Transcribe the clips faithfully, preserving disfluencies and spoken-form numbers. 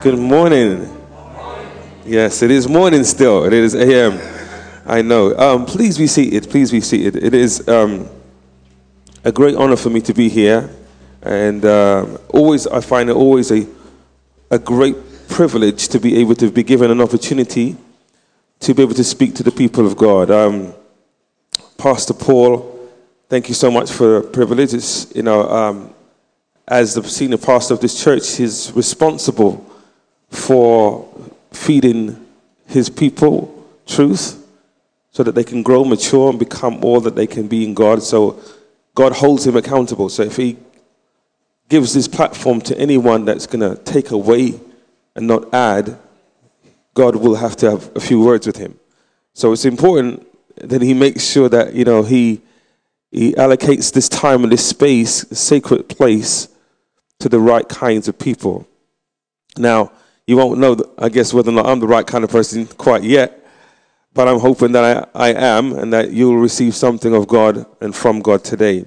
Good morning. Yes, it is morning still. It is A M. I know. Um, please be seated. Please be seated. It is um, a great honor for me to be here, and uh, always I find it always a a great privilege to be able to be given an opportunity to be able to speak to the people of God. Um, Pastor Paul, thank you so much for the privilege. It's, you know, um, as the senior pastor of this church, he's responsible for feeding his people truth so that they can grow, mature, and become all that they can be in God. So God holds him accountable. So if he gives this platform to anyone that's going to take away and not add, God will have to have a few words with him. So it's important that he makes sure that, you know, he he allocates this time and this space, a sacred place, to the right kinds of people. Now, you won't know, I guess, whether or not I'm the right kind of person quite yet, but I'm hoping that I, I am, and that you'll receive something of God and from God today.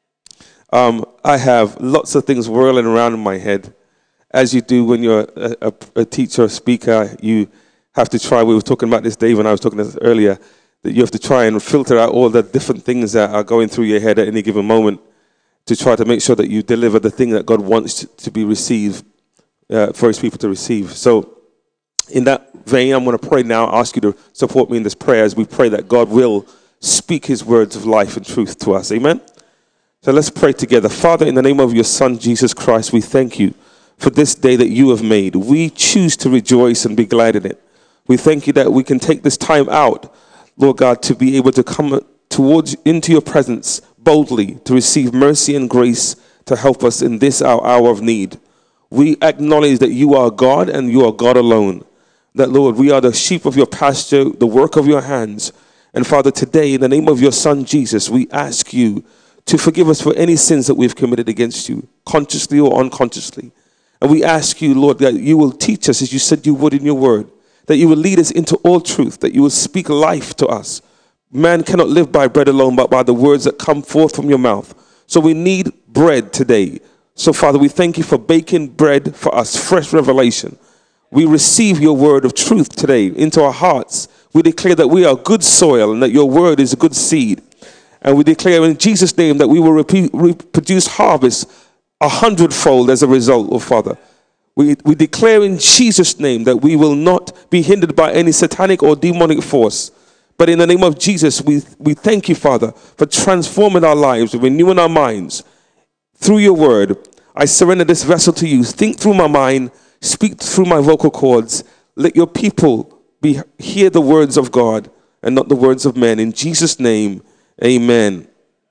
Um, I have lots of things whirling around in my head. As you do when you're a, a, a teacher or speaker, you have to try, we were talking about this, Dave, and I was talking about this earlier, that you have to try and filter out all the different things that are going through your head at any given moment to try to make sure that you deliver the thing that God wants to, to be received, uh, for his people to receive. So in that vein, I'm going to pray now, ask you to support me in this prayer as we pray that God will speak his words of life and truth to us. Amen? So let's pray together. Father, in the name of your Son, Jesus Christ, we thank you for this day that you have made. We choose to rejoice and be glad in it. We thank you that we can take this time out, Lord God, to be able to come towards into your presence boldly, to receive mercy and grace to help us in this our hour of need. We acknowledge that you are God and you are God alone. That, Lord, we are the sheep of your pasture, the work of your hands. And Father, today, in the name of your Son, Jesus, we ask you to forgive us for any sins that we've committed against you, consciously or unconsciously. And we ask you, Lord, that you will teach us as you said you would in your word, that you will lead us into all truth, that you will speak life to us. Man cannot live by bread alone, but by the words that come forth from your mouth. So we need bread today. So, Father, we thank you for baking bread for us, fresh revelation. We receive your word of truth today into our hearts. We declare that we are good soil and that your word is a good seed. And we declare in Jesus' name that we will repeat, reproduce harvest a hundredfold as a result, oh Father. We, we declare in Jesus' name that we will not be hindered by any satanic or demonic force. But in the name of Jesus, we, we thank you, Father, for transforming our lives, renewing our minds through your word. I surrender this vessel to you. Think through my mind, speak through my vocal cords. Let your people be hear the words of God and not the words of men. In Jesus' name, amen.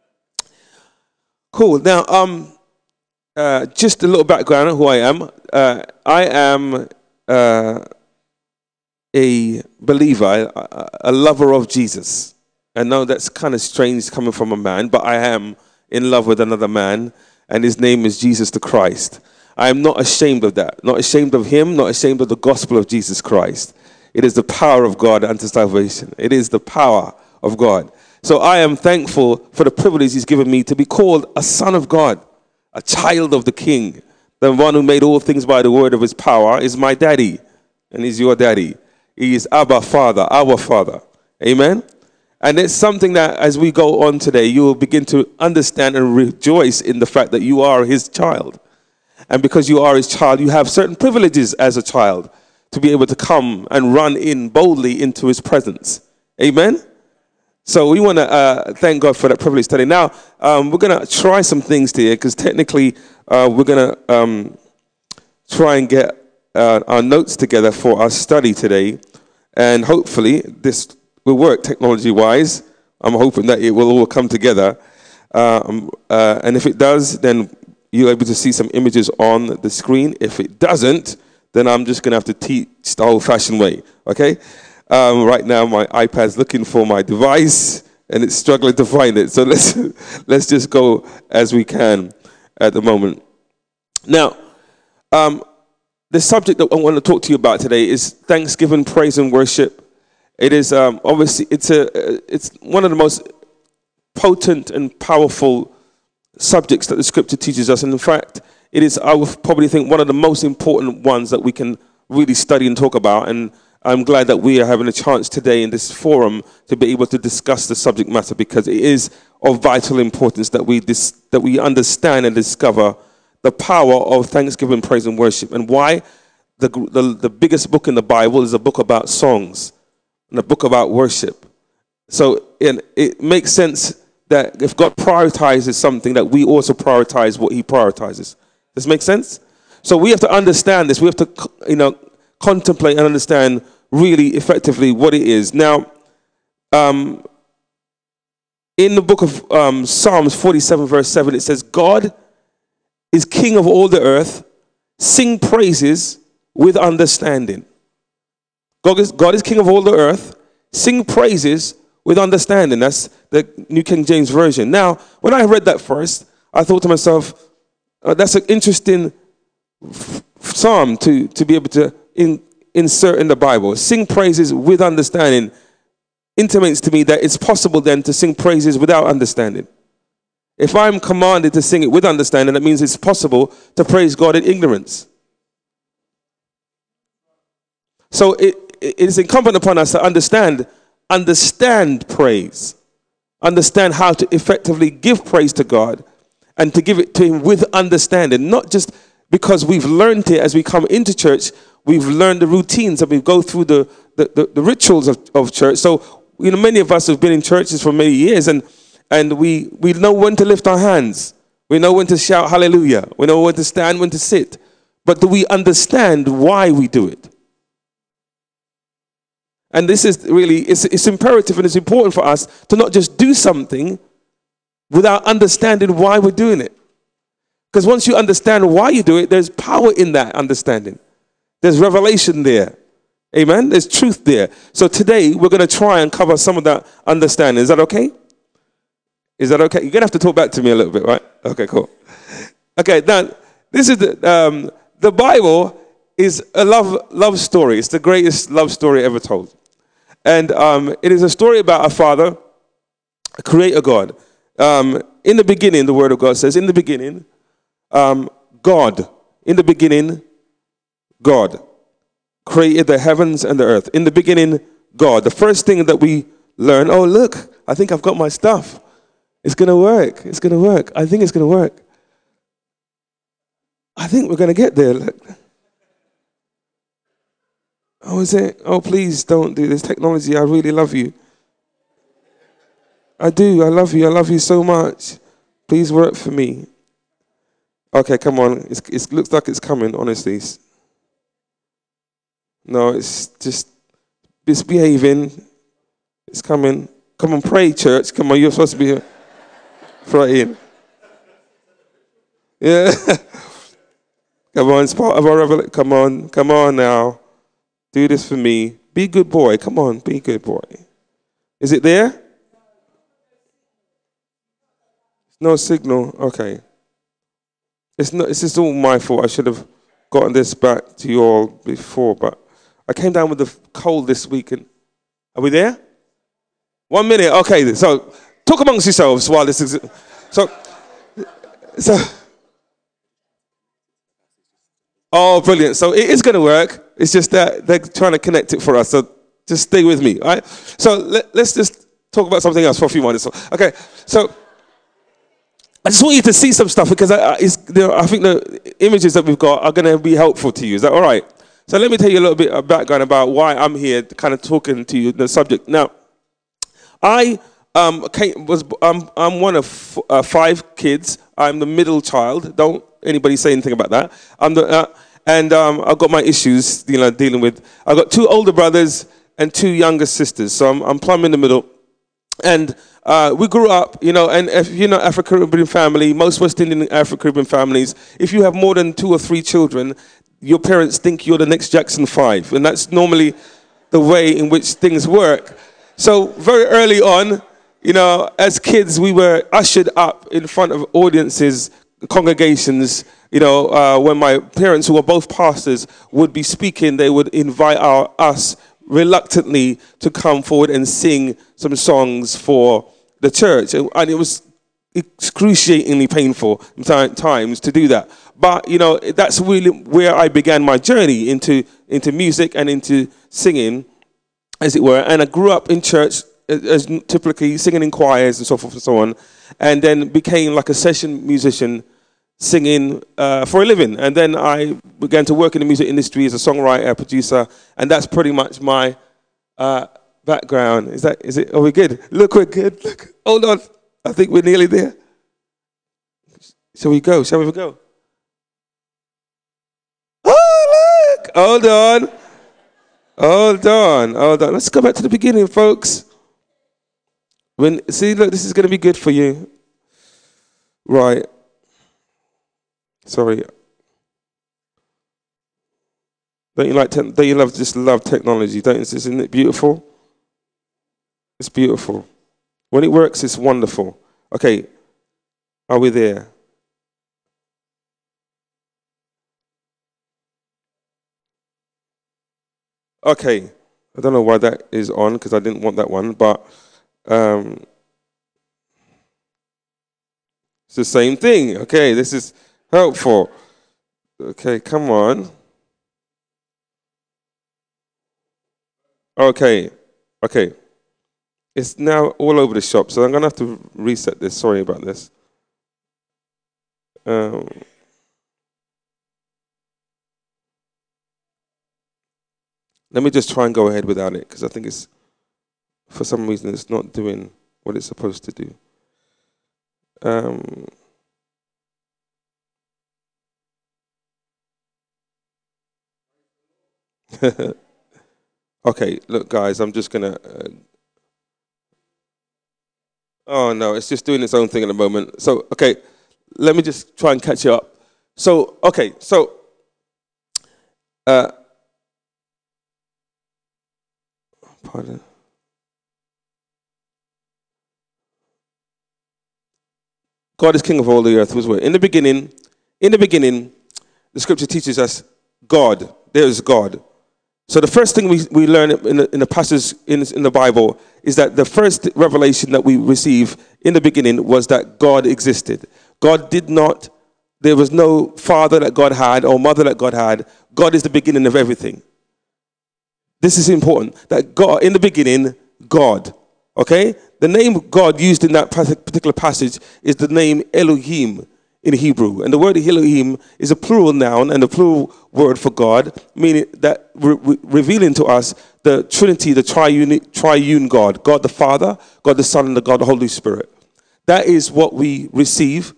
Cool. Now, um, uh, just a little background on who I am. Uh, I am uh, a believer, a, a lover of Jesus. I know that's kind of strange coming from a man, but I am in love with another man, and his name is Jesus the Christ. I am not ashamed of that. Not ashamed of him, not ashamed of the gospel of Jesus Christ. It is the power of God unto salvation. It is the power of God. So I am thankful for the privilege he's given me to be called a son of God, a child of the King. The one who made all things by the word of his power is my daddy, and he's your daddy. He is Abba Father, our Father. Amen? And it's something that as we go on today, you will begin to understand and rejoice in the fact that you are his child. And because you are his child, you have certain privileges as a child to be able to come and run in boldly into his presence. Amen? So we want to uh, thank God for that privilege today. Now, um, we're going to try some things today because technically uh, we're going to um, try and get uh, our notes together for our study today. And hopefully this will work technology-wise. I'm hoping that it will all come together. Um, uh, and if it does, then you're able to see some images on the screen. If it doesn't, then I'm just going to have to teach the old-fashioned way, okay? Um, right now, my iPad's looking for my device, and it's struggling to find it. So let's let's just go as we can at the moment. Now, um, the subject that I want to talk to you about today is Thanksgiving, praise, and worship. It is um, obviously it's a it's one of the most potent and powerful subjects that the Scripture teaches us, and in fact, it is I would probably think one of the most important ones that we can really study and talk about. And I'm glad that we are having a chance today in this forum to be able to discuss the subject matter, because it is of vital importance that we dis- that we understand and discover the power of thanksgiving, praise, and worship, and why the, the the biggest book in the Bible is a book about songs and a book about worship. So it, it makes sense that if God prioritizes something, that we also prioritize what He prioritizes. Does this make sense? So we have to understand this. We have to, you know, contemplate and understand really effectively what it is. Now, um, in the book of um, Psalms forty-seven, verse seven, it says, God is king of all the earth. Sing praises with understanding. God is, God is king of all the earth. Sing praises with understanding. That's the New King James Version. Now, when I read that first, I thought to myself, oh, that's an interesting f- psalm to, to be able to in, insert in the Bible. Sing praises with understanding intimates to me that it's possible then to sing praises without understanding. If I'm commanded to sing it with understanding, that means it's possible to praise God in ignorance. So it, it is incumbent upon us to understand, understand praise, understand how to effectively give praise to God, and to give it to Him with understanding, not just because we've learned it as we come into church. We've learned the routines and we go through the, the, the, the rituals of, of church. So, you know, many of us have been in churches for many years, and And we, we know when to lift our hands. We know when to shout hallelujah. We know when to stand, when to sit. But do we understand why we do it? And this is really, it's, it's imperative and it's important for us to not just do something without understanding why we're doing it. Because once you understand why you do it, there's power in that understanding. There's revelation there. Amen? There's truth there. So today we're going to try and cover some of that understanding. Is that okay? Is that okay? You're going to have to talk back to me a little bit, right? Okay, cool. Okay, now, this is the, um, the Bible is a love love story. It's the greatest love story ever told. And um, it is a story about a father, a creator God. Um, in the beginning, the word of God says, in the beginning, um, God, in the beginning, God created the heavens and the earth. In the beginning, God. The first thing that we learn, oh, look, I think I've got my stuff. It's going to work. It's going to work. I think it's going to work. I think we're going to get there. Look. Oh, is it? Oh, please don't do this. Technology, I really love you. I do. I love you. I love you so much. Please work for me. Okay, come on. It's, it looks like it's coming, honestly. No, it's just misbehaving. It's coming. Come on, pray, church. Come on, you're supposed to be here. Praying. Yeah. Come on, it's part of our revelation. Come on, come on now. Do this for me. Be a good boy. Come on, be a good boy. Is it there? No signal. Okay. It's not. It's just all my fault. I should have gotten this back to you all before, but I came down with the cold this week. And are we there? One minute. Okay. So talk amongst yourselves while this is. So. So. Oh, brilliant. So it is going to work. It's just that they're trying to connect it for us. So just stay with me. All right. So let, let's just talk about something else for a few minutes. Okay. So. I just want you to see some stuff because I, it's, I think the images that we've got are going to be helpful to you. Is that all right? So let me tell you a little bit of background about why I'm here, kind of talking to you the subject. Now, I um, came, was I'm, I'm one of f- uh, five kids. I'm the middle child. Don't anybody say anything about that. I'm the uh, and um, I've got my issues, you know, dealing with. I've got two older brothers and two younger sisters, so I'm, I'm plumb in the middle. And uh, we grew up, you know, and if you know Afro-Caribbean family, most West Indian Afro-Caribbean families, if you have more than two or three children, your parents think you're the next Jackson five. And that's normally the way in which things work. So very early on, you know, as kids, we were ushered up in front of audiences, congregations, you know, uh, when my parents, who were both pastors, would be speaking, they would invite our, us reluctantly to come forward and sing some songs for the church. And it was excruciatingly painful times to do that. But, you know, that's really where I began my journey into into music and into singing, as it were. And I grew up in church, as typically singing in choirs and so forth and so on, and then became like a session musician singing uh, for a living. And then I began to work in the music industry as a songwriter, producer, and that's pretty much my uh, background. Is that, is it, are we good? Look, we're good. Look, hold on. I think we're nearly there. Shall we go? Shall we go? Oh, look! Hold on. Hold on. Hold on. Let's go back to the beginning, folks. When, see, look, this is going to be good for you. Right. Sorry. Don't you like? Te- don't you love? Just love technology, don't you? Isn't it beautiful? It's beautiful. When it works, it's wonderful. Okay, are we there? Okay, I don't know why that is on because I didn't want that one, but um, it's the same thing. Okay, this is helpful. Okay, come on. Okay, okay. It's now all over the shop, so I'm going to have to reset this. Sorry about this. Um, let me just try and go ahead without it, because I think it's, for some reason, it's not doing what it's supposed to do. Um, okay, look, guys, I'm just going to... Uh, oh, no, it's just doing its own thing at the moment. So, okay, let me just try and catch you up. So, okay, so... Uh, pardon. God is king of all the earth. Was what? In the beginning, in the beginning, the scripture teaches us God. There is God. So the first thing we, we learn in the, in the passage in, in the Bible is that the first revelation that we receive in the beginning was that God existed. God did not, there was no father that God had or mother that God had. God is the beginning of everything. This is important, that God, in the beginning, God, okay? The name God used in that particular passage is the name Elohim in Hebrew. And the word Elohim is a plural noun and a plural word for God, meaning that re- re- revealing to us the Trinity, the triune, triune God, God the Father, God the Son, and the God the Holy Spirit. That is what we receive.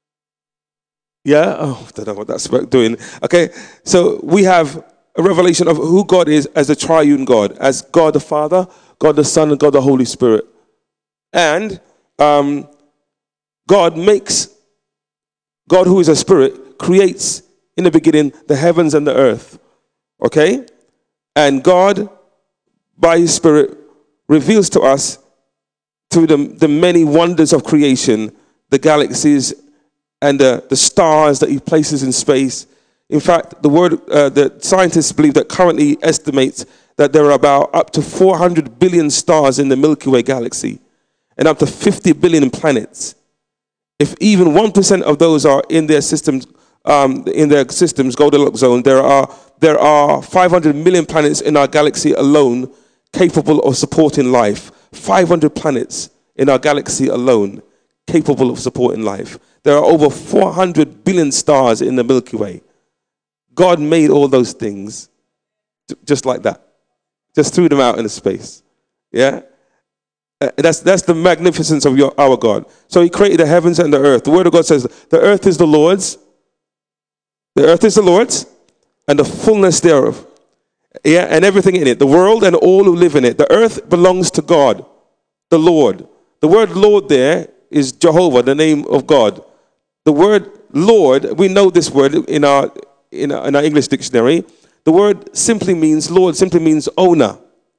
Yeah? Oh, I don't know what that's doing. Okay? So we have a revelation of who God is as a triune God, as God the Father, God the Son, and God the Holy Spirit. And um, God makes, God who is a spirit, creates in the beginning the heavens and the earth. Okay? And God, by his spirit, reveals to us through the, the many wonders of creation, the galaxies and the, the stars that he places in space. In fact, the word, uh, the scientists believe that currently estimates that there are about up to four hundred billion stars in the Milky Way galaxy and up to fifty billion planets. If even one percent of those are in their systems, um, in their systems, Goldilocks zone, there are there are five hundred million planets in our galaxy alone capable of supporting life. five hundred planets in our galaxy alone capable of supporting life. There are over four hundred billion stars in the Milky Way. God made all those things just like that. Just threw them out into space. Yeah? Uh, That's that's the magnificence of your our God. So he created the heavens and the earth. The word of God says, the earth is the Lord's. The earth is the Lord's and the fullness thereof. Yeah, and everything in it. The world and all who live in it. The earth belongs to God, the Lord. The word Lord there is Jehovah, the name of God. The word Lord, we know this word in our in our, in our English dictionary. The word simply means, Lord simply means owner.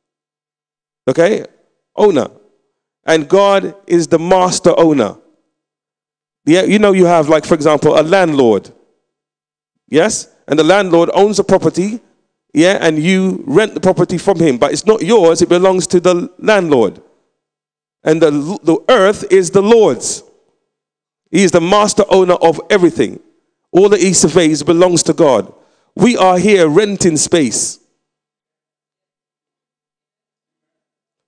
Okay? Owner. And God is the master owner. Yeah, you know you have, like, for example, a landlord. Yes? And the landlord owns a property, yeah, and you rent the property from him. But it's not yours, it belongs to the landlord. And the, the earth is the Lord's. He is the master owner of everything. All that he surveys belongs to God. We are here renting space.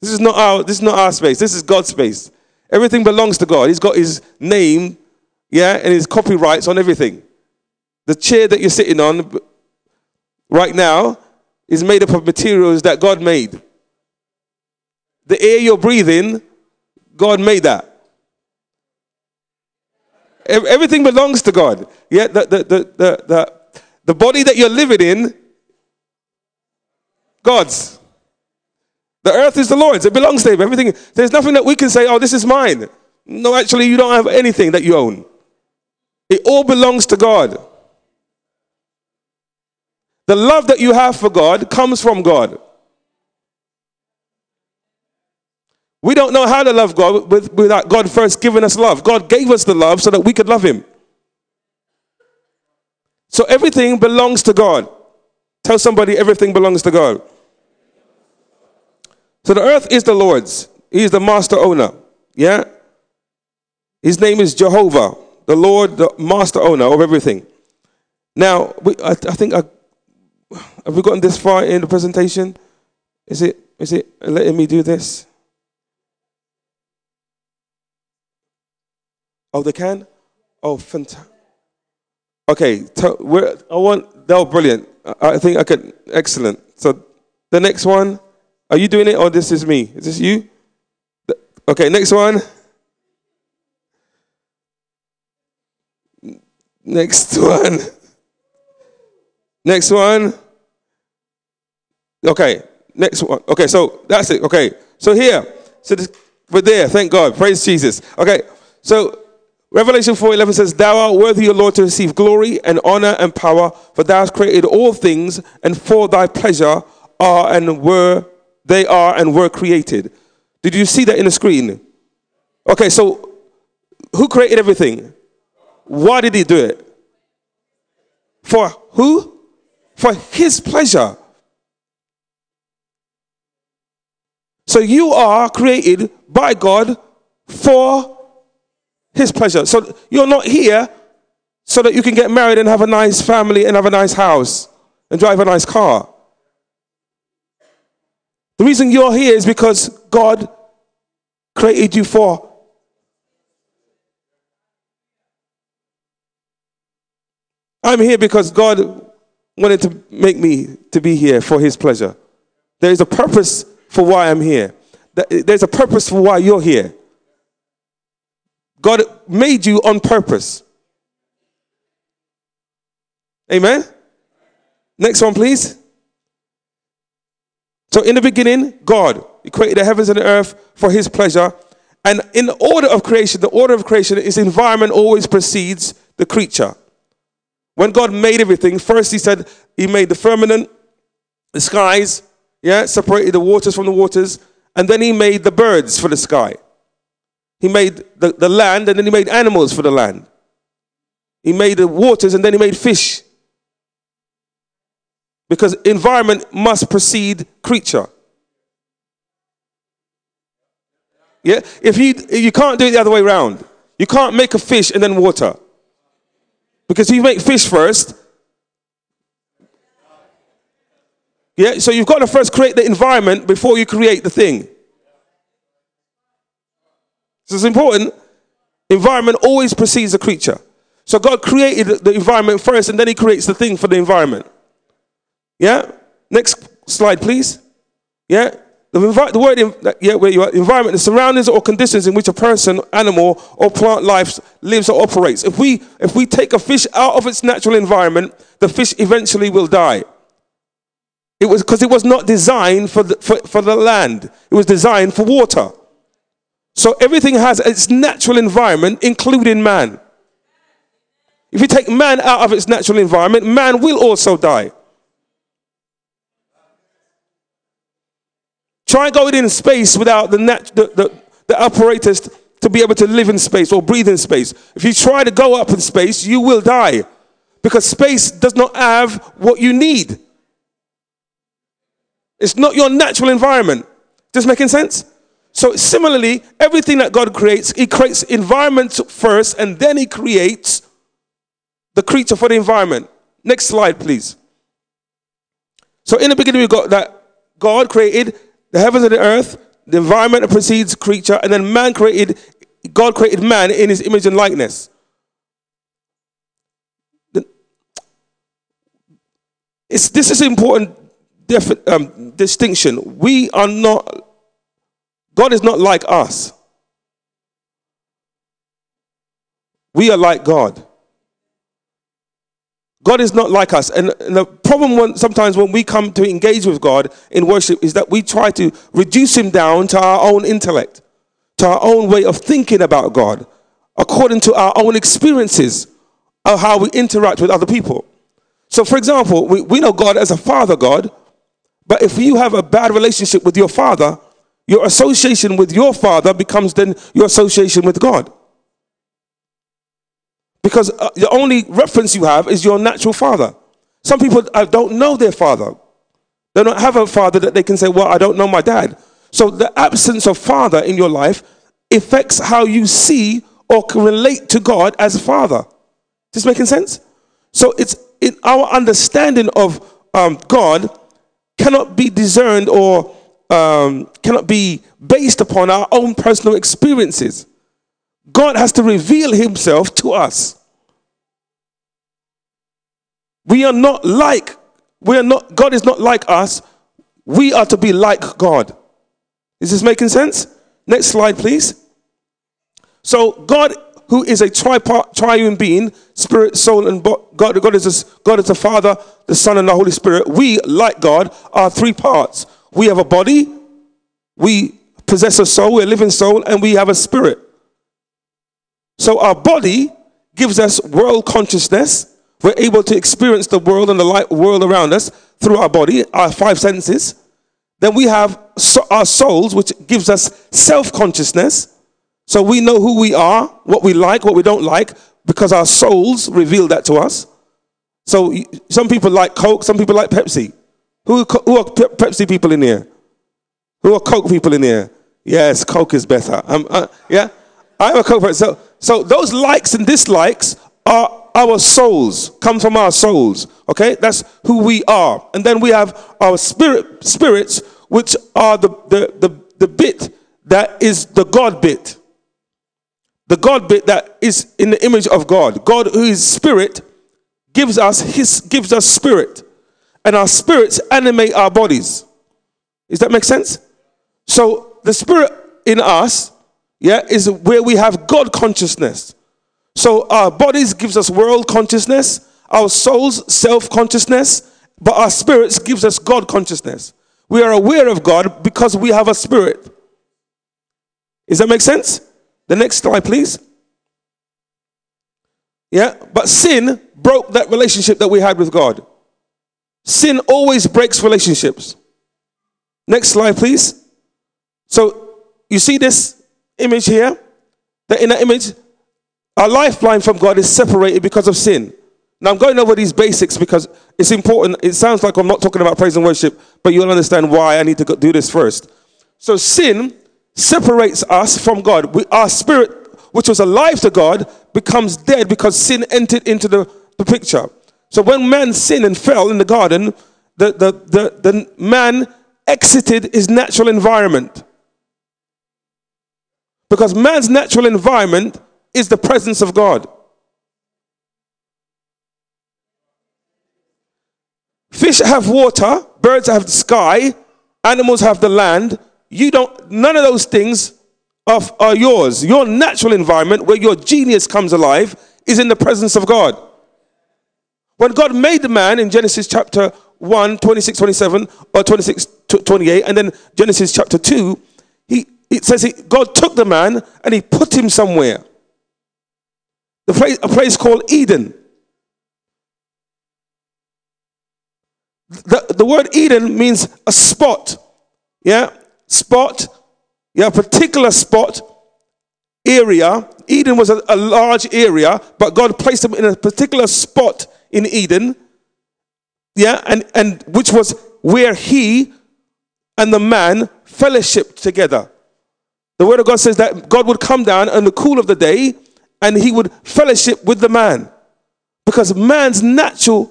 This is not our, this is not our space. This is God's space. Everything belongs to God. He's got his name, yeah, and his copyrights on everything. The chair that you're sitting on right now is made up of materials that God made. The air you're breathing, God made that. Everything belongs to God. Yeah, the, the, the, the, the, the body that you're living in, God's. The earth is the Lord's. It belongs to him. Everything. There's nothing that we can say, oh, this is mine. No, actually, you don't have anything that you own. It all belongs to God. The love that you have for God comes from God. We don't know how to love God without God first giving us love. God gave us the love so that we could love him. So everything belongs to God. Tell somebody everything belongs to God. So the earth is the Lord's. He is the master owner. Yeah? His name is Jehovah, the Lord, the master owner of everything. Now, we, I, I think, I, have we gotten this far in the presentation? Is it, is it letting me do this? Oh, they can? Oh, fantastic. Okay, to, we're, I want, that was brilliant. I, I think I could, excellent. So the next one, are you doing it or this is me? Is this you? Okay, next one. Next one. Next one. Okay, next one. Okay, so that's it. Okay, so here. So this, we're there, thank God. Praise Jesus. Okay, so Revelation four eleven says, thou art worthy, O Lord, to receive glory and honor and power, for thou hast created all things, and for thy pleasure are and were, they are and were created. Did you see that in the screen? Okay, so who created everything? Why did he do it? For who? For his pleasure. So you are created by God for his pleasure. So you're not here so that you can get married and have a nice family and have a nice house and drive a nice car. The reason you're here is because God created you for. I'm here because God wanted to make me to be here for his pleasure. There is a purpose for why I'm here. There's a purpose for why you're here. God made you on purpose. Amen? Next one, please. So in the beginning, God, he created the heavens and the earth for his pleasure. And in the order of creation, the order of creation is environment always precedes the creature. When God made everything, first he said he made the firmament, the skies, yeah, separated the waters from the waters, and then he made the birds for the sky. He made the, the land, and then he made animals for the land. He made the waters, and then he made fish. Because environment must precede creature. Yeah? If you, you can't do it the other way around. You can't make a fish and then water. Because if you make fish first, yeah, so you've got to first create the environment before you create the thing. So it's important. Environment always precedes the creature. So God created the environment first, and then he creates the thing for the environment. Yeah? Next slide, please. Yeah? The, envi- the word, in, yeah, where you are, environment, the surroundings or conditions in which a person, animal, or plant life lives or operates. If we, if we take a fish out of its natural environment, the fish eventually will die. It was because it was not designed for the, for, for the land. It was designed for water. So everything has its natural environment, including man. If you take man out of its natural environment, man will also die. Try going in space without the, nat- the, the, the apparatus to be able to live in space or breathe in space. If you try to go up in space, you will die. Because space does not have what you need. It's not your natural environment. Just making sense? So similarly, everything that God creates, he creates environment first, and then he creates the creature for the environment. Next slide, please. So in the beginning, we got that God created the heavens and the earth the environment that precedes creature, and then man created, God created man in his image and likeness. It's, this is an important defi- um, distinction. We are not, God is not like us. We are like God. God is not like us. And, and the problem when, sometimes when we come to engage with God in worship is that we try to reduce him down to our own intellect, to our own way of thinking about God, according to our own experiences of how we interact with other people. So, for example, we, we know God as a father God, but if you have a bad relationship with your father, your association with your father becomes then your association with God. Because uh, the only reference you have is your natural father. Some people uh, don't know their father. They don't have a father that they can say, well, I don't know my dad. So the absence of father in your life affects how you see or can relate to God as a father. Is this making sense? So it's in our understanding of um, God cannot be discerned or um, cannot be based upon our own personal experiences. God has to reveal himself to us. We are not like, we are not, God is not like us. We are to be like God. Is this making sense? Next slide, please. So God, who is a tripart, triune being, spirit, soul, and bo- God, God is a, God is the Father, the Son, and the Holy Spirit. We, like God, are three parts. We have a body, we possess a soul, we're a living soul, and we have a spirit. So our body gives us world consciousness. We're able to experience the world and the light world around us through our body, our five senses. Then we have so our souls, which gives us self-consciousness. So we know who we are, what we like, what we don't like, because our souls reveal that to us. So some people like Coke, some people like Pepsi. Who, who are Pepsi people in here? Who are Coke people in here? Yes, Coke is better. Um, uh, yeah, I'm a Coke person. So, so those likes and dislikes are our souls, come from our souls. Okay, that's who we are. And then we have our spirit, spirits, which are the the the, the bit that is the God bit. The God bit that is in the image of God. God, who is spirit, gives us his gives us spirit, and our spirits animate our bodies. Does that make sense? So the spirit in us, yeah, is where we have God consciousness. So our bodies gives us world consciousness, our souls self-consciousness, but our spirits gives us God consciousness. We are aware of God because we have a spirit. Does that make sense? The next slide, please. Yeah, but sin broke that relationship that we had with God. Sin always breaks relationships. Next slide, please. So you see this image here? That in that image, our lifeline from God is separated because of sin. Now I'm going over these basics because it's important. It sounds like I'm not talking about praise and worship, but you'll understand why I need to do this first. So sin separates us from God. We, our spirit, which was alive to God, becomes dead because sin entered into the, the picture. So when man sinned and fell in the garden, the, the, the, the man exited his natural environment. Because man's natural environment is the presence of God. Fish have water, birds have the sky, animals have the land. You don't, none of those things are, are yours. Your natural environment, where your genius comes alive, is in the presence of God. When God made the man in Genesis chapter one, twenty-six, twenty-seven, or twenty-six, twenty-eight, and then Genesis chapter two, he, it says he, God took the man and he put him somewhere. The place, a place called Eden. The, the word Eden means a spot. Yeah, spot. Yeah, a particular spot, area. Eden was a, a large area, but God placed him in a particular spot in Eden. Yeah, and, and which was where he and the man fellowshiped together. The word of God says that God would come down in the cool of the day and he would fellowship with the man. Because man's natural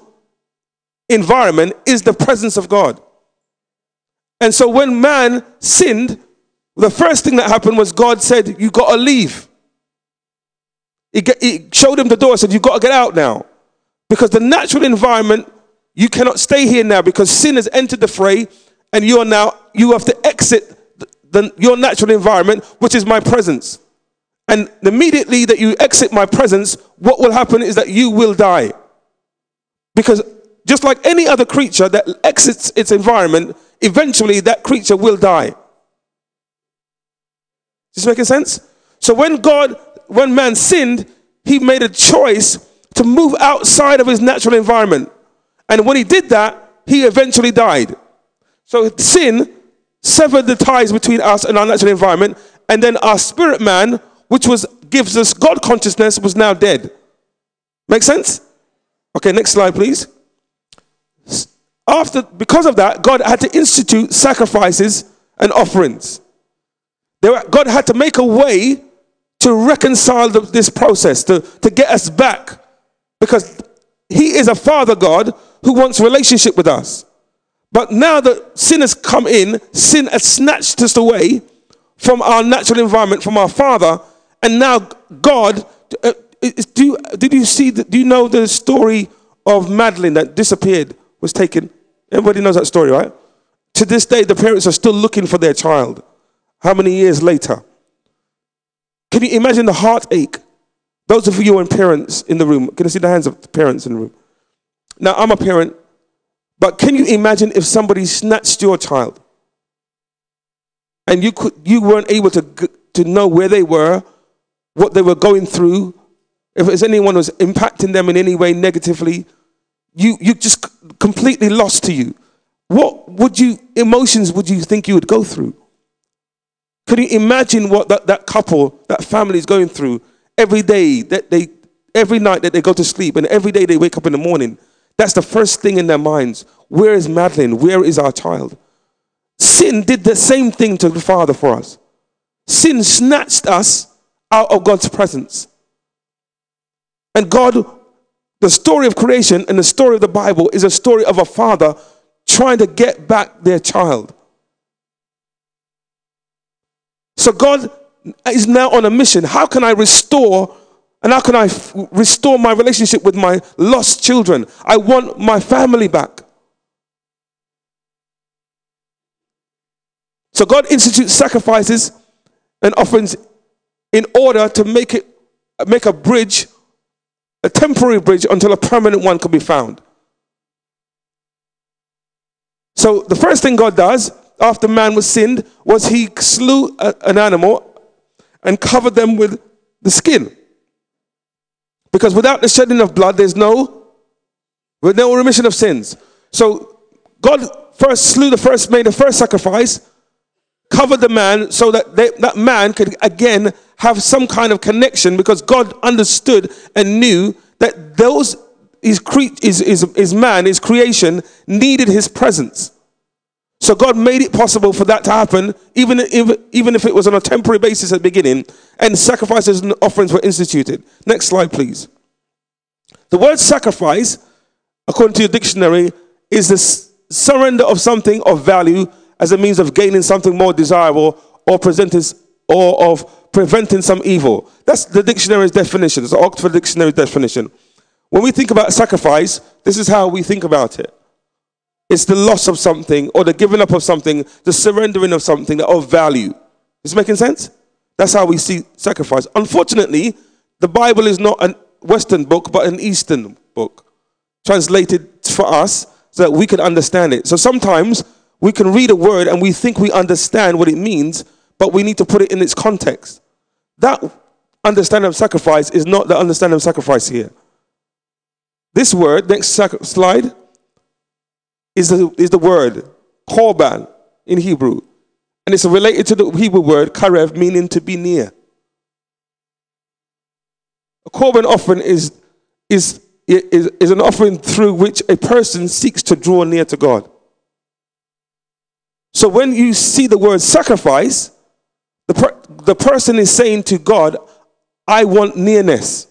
environment is the presence of God. And so when man sinned, The first thing that happened was God said, you got to leave. He, get, he showed him the door, said, you got to get out now. Because the natural environment, you cannot stay here now because sin has entered the fray and you are now, you have to exit the, the, your natural environment, which is my presence. And immediately that you exit my presence, what will happen is that you will die. Because just like any other creature that exits its environment, eventually that creature will die. Is this making sense? So when God, when man sinned, he made a choice to move outside of his natural environment. And when he did that, he eventually died. So sin severed the ties between us and our natural environment, and then our spirit man, which was gives us God consciousness, was now dead. Make sense? Okay, next slide, please. After, because of that, God had to institute sacrifices and offerings. There were, God had to make a way to reconcile the, this process, to, to get us back. Because he is a father God who wants relationship with us. But now that sin has come in, sin has snatched us away from our natural environment, from our father. And now God, uh, do you, did you see, the, do you know the story of Madeline that disappeared, was taken? Everybody knows that story, right? To this day, the parents are still looking for their child. How many years later? Can you imagine the heartache? Those of you who are parents in the room, can I see the hands of the parents in the room? Now, I'm a parent, but can you imagine if somebody snatched your child and you could, you weren't able to, to know where they were, what they were going through, if anyone was impacting them in any way negatively, you, you just completely lost to you. What would you, emotions would you think you would go through? Can you imagine what that, that couple, that family is going through every day, that they, every night that they go to sleep and every day they wake up in the morning? That's the first thing in their minds. Where is Madeline? Where is our child? Sin did the same thing to the Father for us. Sin snatched us out of God's presence. And God, the story of creation and the story of the Bible is a story of a father trying to get back their child. So God is now on a mission. How can I restore and how can I f- restore my relationship with my lost children? I want my family back. So God institutes sacrifices and offerings in order to make it, make a bridge, a temporary bridge until a permanent one could be found. So the first thing God does after man was sinned was he slew a, an animal and covered them with the skin. Because without the shedding of blood, there's no, with no remission of sins. So God first slew the first, made the first sacrifice, covered the man so that they, that man could again have some kind of connection, because God understood and knew that those his, cre- his, his, his man, his creation, needed his presence. So God made it possible for that to happen, even if, even if it was on a temporary basis at the beginning, and sacrifices and offerings were instituted. Next slide, please. The word sacrifice, according to your dictionary, is the s- surrender of something of value as a means of gaining something more desirable or presenting or of preventing some evil. That's the dictionary's definition. It's the Oxford Dictionary definition. When we think about sacrifice, this is how we think about it. It's the loss of something or the giving up of something, the surrendering of something of value. Is it making sense? That's how we see sacrifice. Unfortunately, the Bible is not a Western book, but an Eastern book, translated for us so that we can understand it. So sometimes we can read a word and we think we understand what it means, but we need to put it in its context. That understanding of sacrifice is not the understanding of sacrifice here. This word, next sac- slide, is the, is the word korban in Hebrew. And it's related to the Hebrew word karev, meaning to be near. A korban offering is, is, is, is an offering through which a person seeks to draw near to God. So when you see the word sacrifice, the, per, the person is saying to God, I want nearness.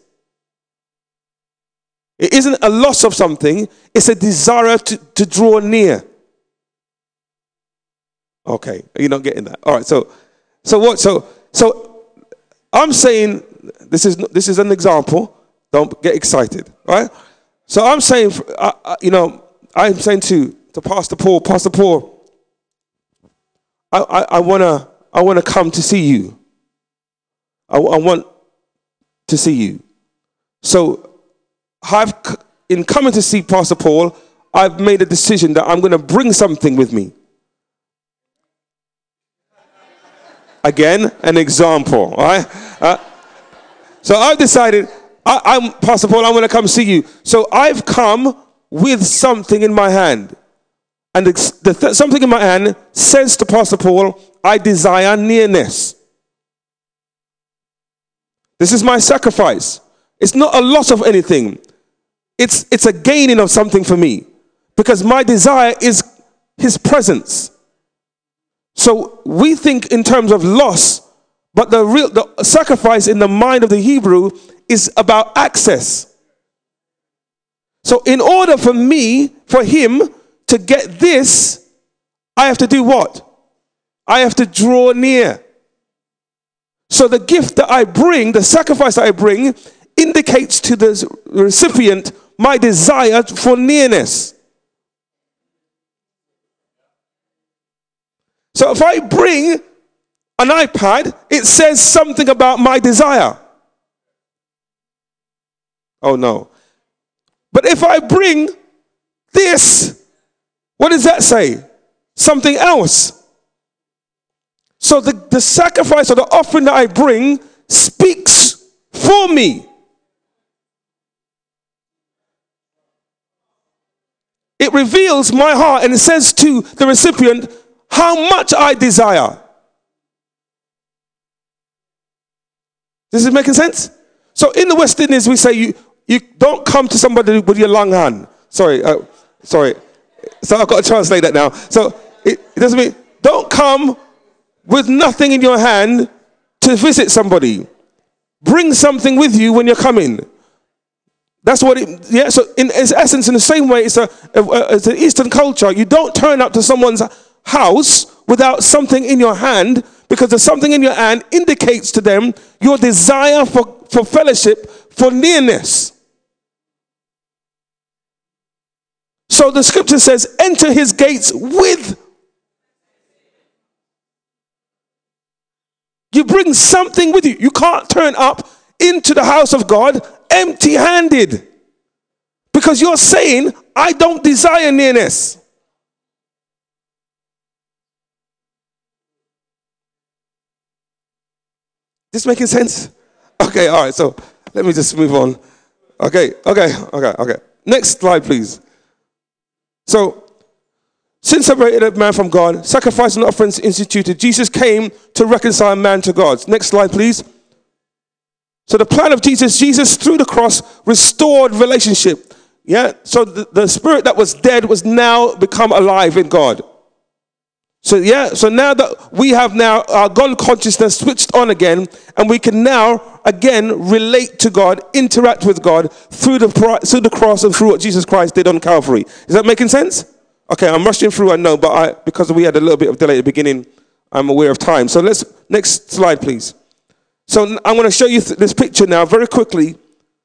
It isn't a loss of something, it's a desire to, to draw near. Okay, you're not getting that. All right, so So what? So so I'm saying this is this is an example. Don't get excited, right? So I'm saying, uh, uh, you know, I'm saying to to Pastor Paul, Pastor Paul, I I, I wanna I wanna come to see you. I, I want to see you. So I've in coming to see Pastor Paul, I've made a decision that I'm going to bring something with me. Again, an example, all right? Uh, so I've decided, I, I'm Pastor Paul, I'm going to come see you. So I've come with something in my hand. And the, the th- something in my hand says to Pastor Paul, I desire nearness. This is my sacrifice. It's not a loss of anything. It's, it's a gaining of something for me. Because my desire is his presence. So we think in terms of loss, but the real the sacrifice in the mind of the Hebrew is about access. So in order for me, for him to get this, I have to do what? I have to draw near. So the gift that I bring, the sacrifice that I bring, indicates to the recipient my desire for nearness. So if I bring an iPad, it says something about my desire. Oh no. But if I bring this, what does that say? Something else. So the, the sacrifice or the offering that I bring speaks for me. It reveals my heart and it says to the recipient how much I desire. This is making sense? So in the West Indies, we say you, you don't come to somebody with your long hand. Sorry, uh, sorry. So I've got to translate that now. So it, it doesn't mean, don't come with nothing in your hand to visit somebody. Bring something with you when you're coming. That's what it, yeah, so in its essence, in the same way, it's, a, a, it's an Eastern culture. You don't turn up to someone's house without something in your hand, because the something in your hand indicates to them your desire for, for fellowship, for nearness. So the scripture says, enter his gates with. You bring something with you. You can't turn up into the house of God empty-handed, because you're saying, I don't desire nearness. This making sense? Okay, all right, so let me just move on. Okay, okay, okay, okay. Next slide, please. So, sin separated man from God, sacrifice and offerings instituted. Jesus came to reconcile man to God. Next slide, please. So the plan of Jesus, Jesus through the cross restored relationship. Yeah, so the, the spirit that was dead was now become alive in God. So yeah, so now that we have now our God consciousness switched on again, and we can now again relate to God, interact with God through the through the cross and through what Jesus Christ did on Calvary. Is that making sense? Okay, I'm rushing through, I know, but I, because we had a little bit of delay at the beginning, I'm aware of time. So let's, next slide, please. So I'm going to show you th- this picture now very quickly,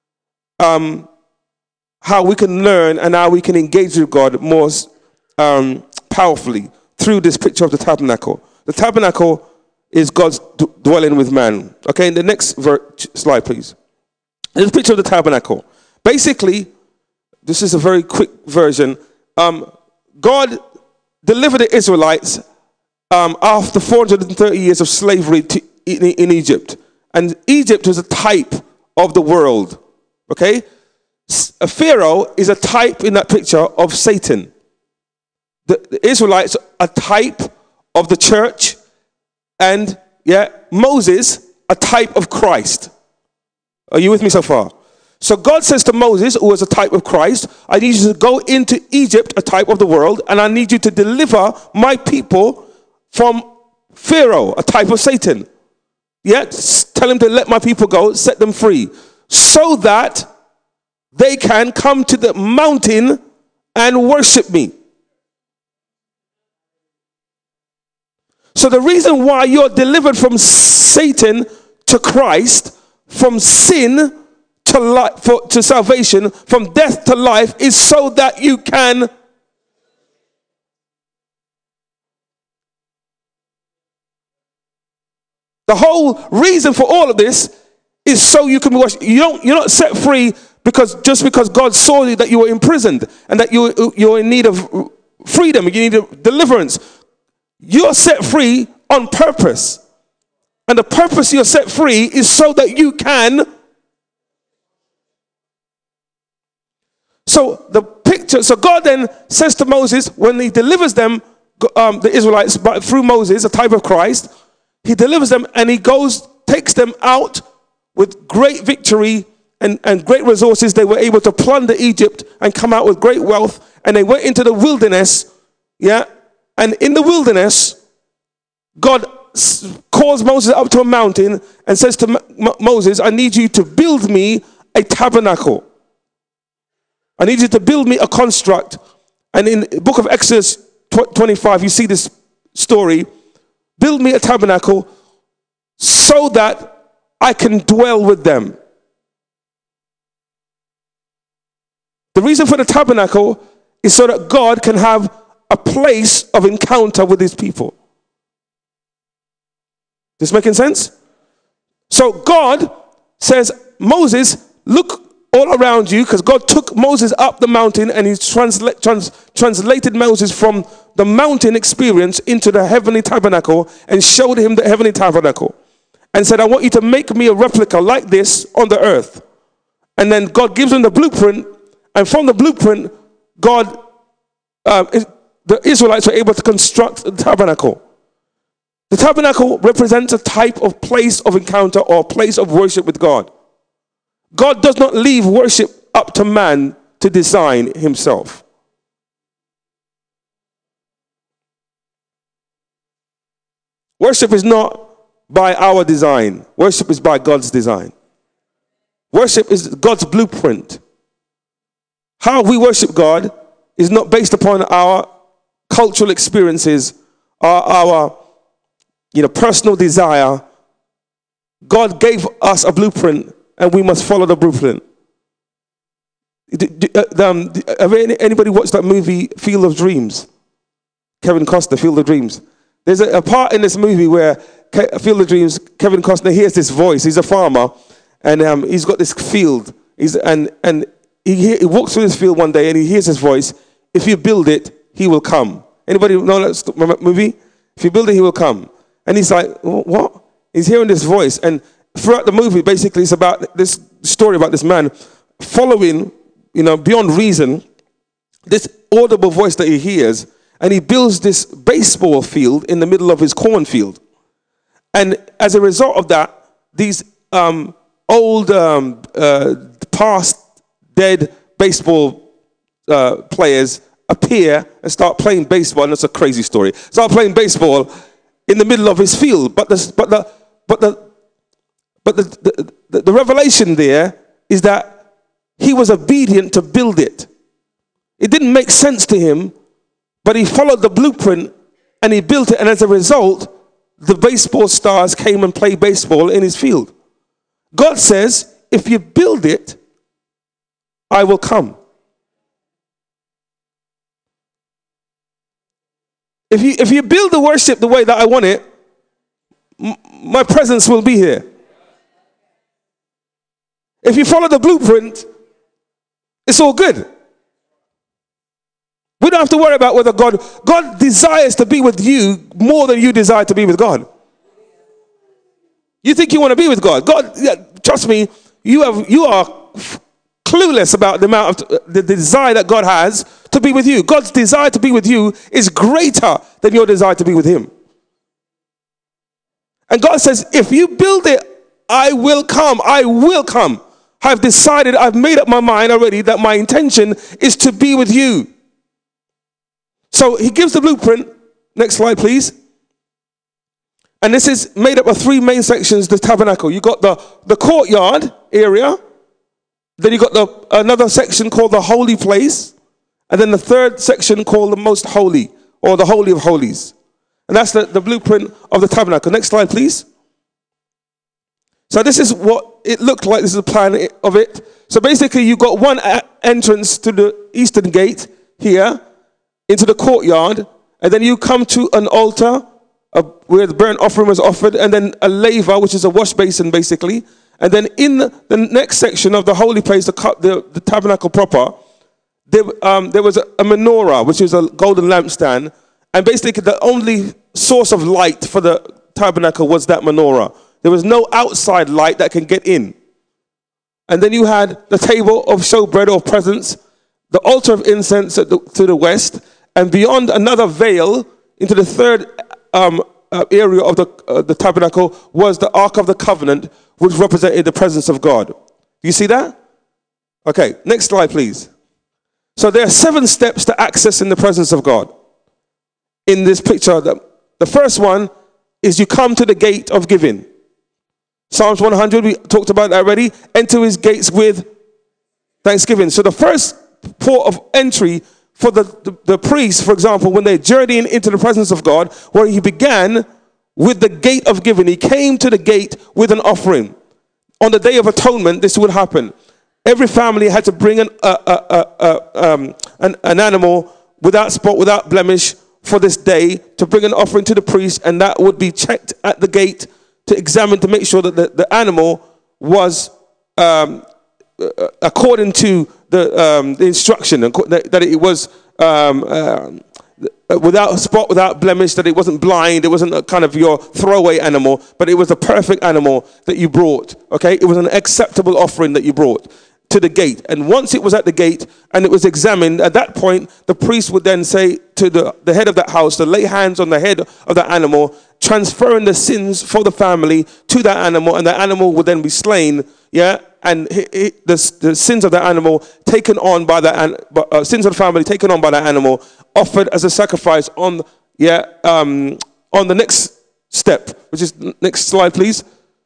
um, how we can learn and how we can engage with God more um, powerfully through this picture of the tabernacle. The tabernacle is God's d- dwelling with man. Okay, in the next ver- slide, please. This picture of the tabernacle. Basically, this is a very quick version. Um, God delivered the Israelites um, after four hundred thirty years of slavery to, in, in Egypt. And Egypt was a type of the world. Okay? A Pharaoh is a type in that picture of Satan. The, the Israelites are a type of the church. And, yeah, Moses, a type of Christ. Are you with me so far? So God says to Moses, who was a type of Christ, I need you to go into Egypt, a type of the world, and I need you to deliver my people from Pharaoh, a type of Satan. Yet, tell him to let my people go, set them free, so that they can come to the mountain and worship me. So the reason why you're delivered from Satan to Christ, from sin to life, for, to salvation, from death to life, is so that you can the whole reason for all of this is so you can be washed. You don't, you're not set free because just because God saw you that you were imprisoned and that you, you're in need of freedom, you need of deliverance. You're set free on purpose. And the purpose you're set free is so that you can. So the picture, so God then says to Moses, when he delivers them, um, the Israelites, but through Moses, a type of Christ, he delivers them and he goes, takes them out with great victory and, and great resources. They were able to plunder Egypt and come out with great wealth. And they went into the wilderness, yeah. And in the wilderness, God calls Moses up to a mountain and says to M- Moses, I need you to build me a tabernacle. I need you to build me a construct. And in the book of Exodus twenty-five, you see this story. Build me a tabernacle so that I can dwell with them. The reason for the tabernacle is so that God can have a place of encounter with his people. This making sense? So God says, Moses, look all around you, because God took Moses up the mountain and he transla- trans- translated Moses from the mountain experience into the heavenly tabernacle and showed him the heavenly tabernacle and said, I want you to make me a replica like this on the earth. And then God gives him the blueprint, and from the blueprint, God, uh, the Israelites were able to construct the tabernacle. The tabernacle represents a type of place of encounter or place of worship with God. God does not leave worship up to man to design himself. Worship is not by our design. Worship is by God's design. Worship is God's blueprint. How we worship God is not based upon our cultural experiences or our you know, personal desire. God gave us a blueprint and we must follow the blueprint. Um, have anybody watched that movie, Field of Dreams? Kevin Costner, Field of Dreams. There's a, a part in this movie where Ke- Field of Dreams, Kevin Costner hears this voice. He's a farmer, and um, he's got this field. He's and and he, he walks through this field one day, and he hears his voice. If you build it, he will come. Anybody know that movie? If you build it, he will come. And he's like, what? He's hearing this voice, and throughout the movie, basically, it's about this story about this man following, you know, beyond reason, this audible voice that he hears, and he builds this baseball field in the middle of his cornfield. And as a result of that, these um, old, um, uh, past, dead baseball uh, players appear and start playing baseball, and that's a crazy story. Start playing baseball in the middle of his field, but the but the but the but the the, the, the revelation there is that he was obedient to build it. It didn't make sense to him, but he followed the blueprint and he built it, and as a result, the baseball stars came and played baseball in his field. God says, if you build it, I will come. If you, if you build the worship the way that I want it, m- my presence will be here. If you follow the blueprint, it's all good. We don't have to worry about whether God, God desires to be with you more than you desire to be with God. You think you want to be with God. God, yeah, trust me, you have you are clueless about the amount of the desire that God has to be with you. God's desire to be with you is greater than your desire to be with him. And God says, if you build it, I will come. I will come. I've decided, I've made up my mind already that my intention is to be with you. So he gives the blueprint. Next slide, please. And this is made up of three main sections, the tabernacle. You got the, the courtyard area. Then you got the another section called the holy place. And then the third section called the most holy, or the holy of holies. And that's the, the blueprint of the tabernacle. Next slide, please. So this is what it looked like. This is a plan of it. So basically, you got one entrance to the eastern gate here into the courtyard, and then you come to an altar uh, where the burnt offering was offered, and then a laver, which is a wash basin, basically. And then in the, the next section of the holy place, the, the, the tabernacle proper, there, um, there was a, a menorah, which is a golden lampstand, and basically the only source of light for the tabernacle was that menorah. There was no outside light that can get in. And then you had the table of showbread or presents, the altar of incense at the, to the west, and beyond another veil into the third um, uh, area of the, uh, the tabernacle was the Ark of the Covenant, which represented the presence of God. Do you see that? Okay, next slide, please. So there are seven steps to accessing the presence of God in this picture. The, the first one is you come to the gate of giving. Psalms one hundred, we talked about that already. Enter his gates with thanksgiving. So the first port of entry for the, the, the priest, for example, when they're journeying into the presence of God, where he began with the gate of giving. He came to the gate with an offering. On the Day of Atonement, this would happen. Every family had to bring an, uh, uh, uh, uh, um, an, an animal without spot, without blemish for this day, to bring an offering to the priest, and that would be checked at the gate to examine to make sure that the, the animal was um, uh, according to the, um, the instruction, that, that it was um, uh, without spot, without blemish, that it wasn't blind, it wasn't a kind of your throwaway animal, but it was the perfect animal that you brought, okay? It was an acceptable offering that you brought to the gate. And once it was at the gate and it was examined, at that point, the priest would then say to the, the head of that house to lay hands on the head of that animal, transferring the sins for the family to that animal, and the animal would then be slain, yeah? And he, he, the, the sins of the animal taken on by the uh, sins of the family taken on by that animal, offered as a sacrifice on, yeah, um, on the next step, which is next slide, please.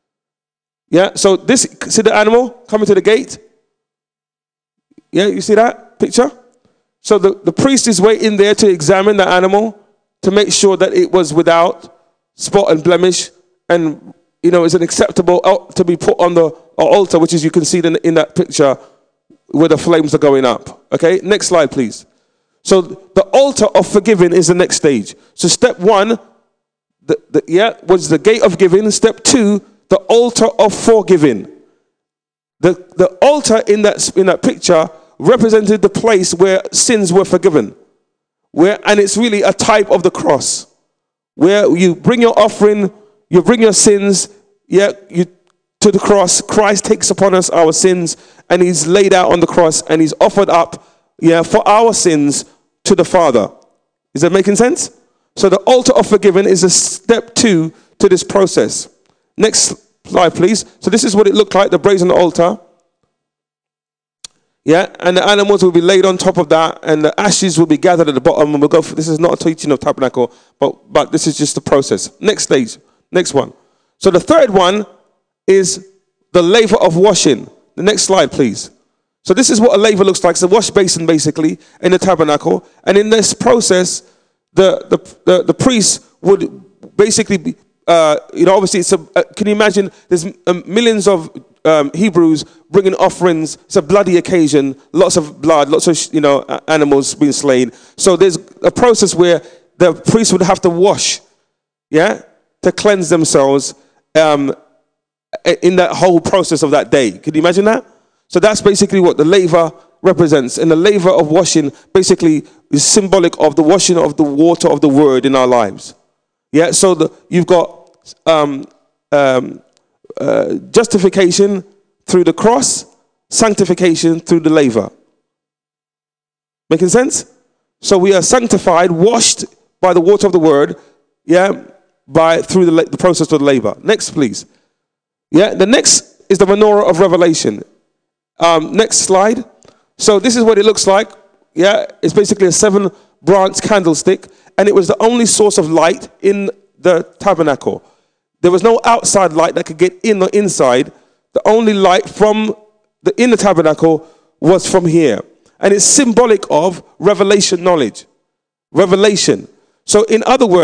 Yeah, so this, see the animal coming to the gate? Yeah, you see that picture? So the, the priest is waiting there to examine the animal to make sure that it was without spot and blemish, and you know, is an acceptable to be put on the altar, which is you can see in, in that picture where the flames are going up. Okay, next slide, please. So the altar of forgiving is the next stage. So step one, the, the, yeah, was the gate of giving. Step two, the altar of forgiving. The the altar in that in that picture represented the place where sins were forgiven, where and it's really a type of the cross, where you bring your offering, you bring your sins, yeah, you to the cross. Christ takes upon us our sins, and he's laid out on the cross, and he's offered up, yeah, for our sins to the Father. Is that making sense? So the altar of forgiving is a step two to this process. Next slide, please. So this is what it looked like, the brazen altar. Yeah, and the animals will be laid on top of that, and the ashes will be gathered at the bottom, and we'll go for, this is not a teaching of tabernacle, but, but this is just the process. Next stage, next one. So the third one is the laver of washing. The next slide, please. So this is what a laver looks like. It's a wash basin, basically, in the tabernacle. And in this process, the the the, the priest would basically be, uh, you know, obviously, it's a, uh, can you imagine, there's um, millions of um, Hebrews bringing offerings. It's a bloody occasion, lots of blood, lots of, you know, animals being slain. So there's a process where the priest would have to wash, yeah, to cleanse themselves um, in that whole process of that day. Can you imagine that? So that's basically what the laver represents. And the laver of washing basically is symbolic of the washing of the water of the word in our lives. Yeah, so the, you've got um, um, uh, justification through the cross, sanctification through the laver. Making sense? So we are sanctified, washed by the water of the word, yeah, by through the, the process of the laver. Next, please. Yeah, the next is the menorah of revelation. Um, next slide. So this is what it looks like. Yeah, it's basically a seven branch candlestick, and it was the only source of light in the tabernacle. There was no outside light that could get in or inside. The only light from the in the tabernacle was from here, and it's symbolic of revelation knowledge. Revelation. So in other words,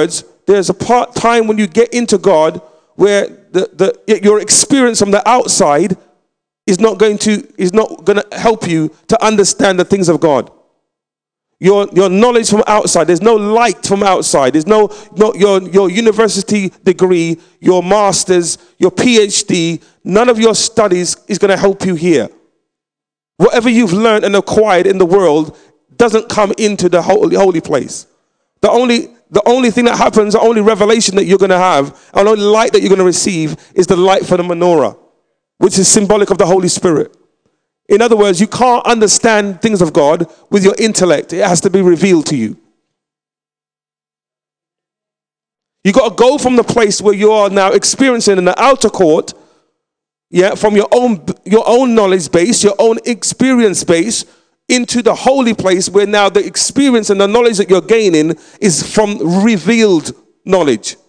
there's a part time when you get into God where the, the your experience from the outside is not going to is not going to help you to understand the things of God. Your your knowledge from outside, there's no light from outside. There's no, no your your university degree, your masters, your PhD, none of your studies is going to help you here. Whatever you've learned and acquired in the world doesn't come into the holy, holy place. The only the only thing that happens, the only revelation that you're going to have, and the only light that you're going to receive is the light from the menorah, which is symbolic of the Holy Spirit. In other words, you can't understand things of God with your intellect. It has to be revealed to you. You got to go from the place where you are now experiencing in the outer court, yeah, from your own your own knowledge base, your own experience base, into the holy place where now the experience and the knowledge that you're gaining is from revealed knowledge.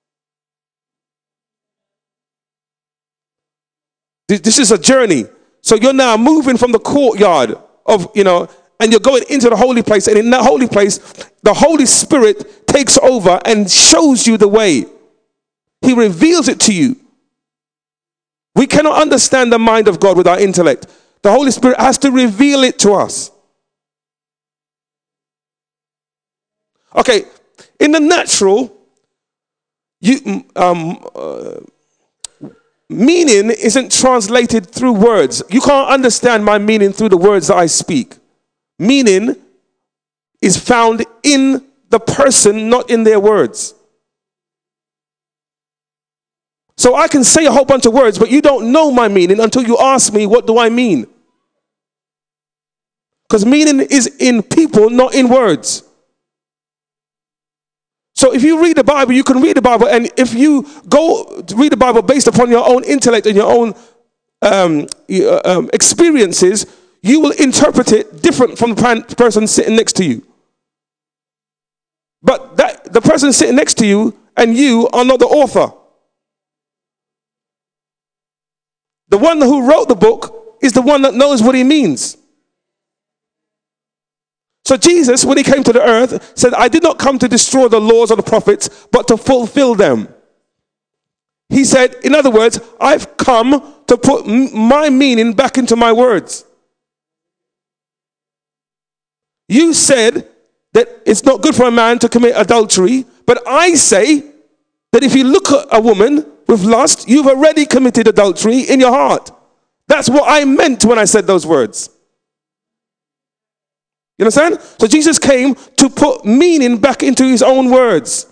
This is a journey. So you're now moving from the courtyard of, you know, and you're going into the holy place. And in that holy place, the Holy Spirit takes over and shows you the way. He reveals it to you. We cannot understand the mind of God with our intellect. The Holy Spirit has to reveal it to us. Okay, in the natural, you um. Uh, meaning isn't translated through words. You can't understand my meaning through the words that I speak. Meaning is found in the person, not in their words. So I can say a whole bunch of words, but you don't know my meaning until you ask me, what do I mean? Because meaning is in people, not in words. So if you read the Bible, you can read the Bible, and if you go read the Bible based upon your own intellect and your own um, um, experiences, you will interpret it different from the person sitting next to you. But that the person sitting next to you and you are not the author. The one who wrote the book is the one that knows what he means. So Jesus, when he came to the earth, said, I did not come to destroy the laws of the prophets, but to fulfill them. He said, in other words, I've come to put my meaning back into my words. You said that it's not good for a man to commit adultery, but I say that if you look at a woman with lust, you've already committed adultery in your heart. That's what I meant when I said those words. You understand? So Jesus came to put meaning back into his own words.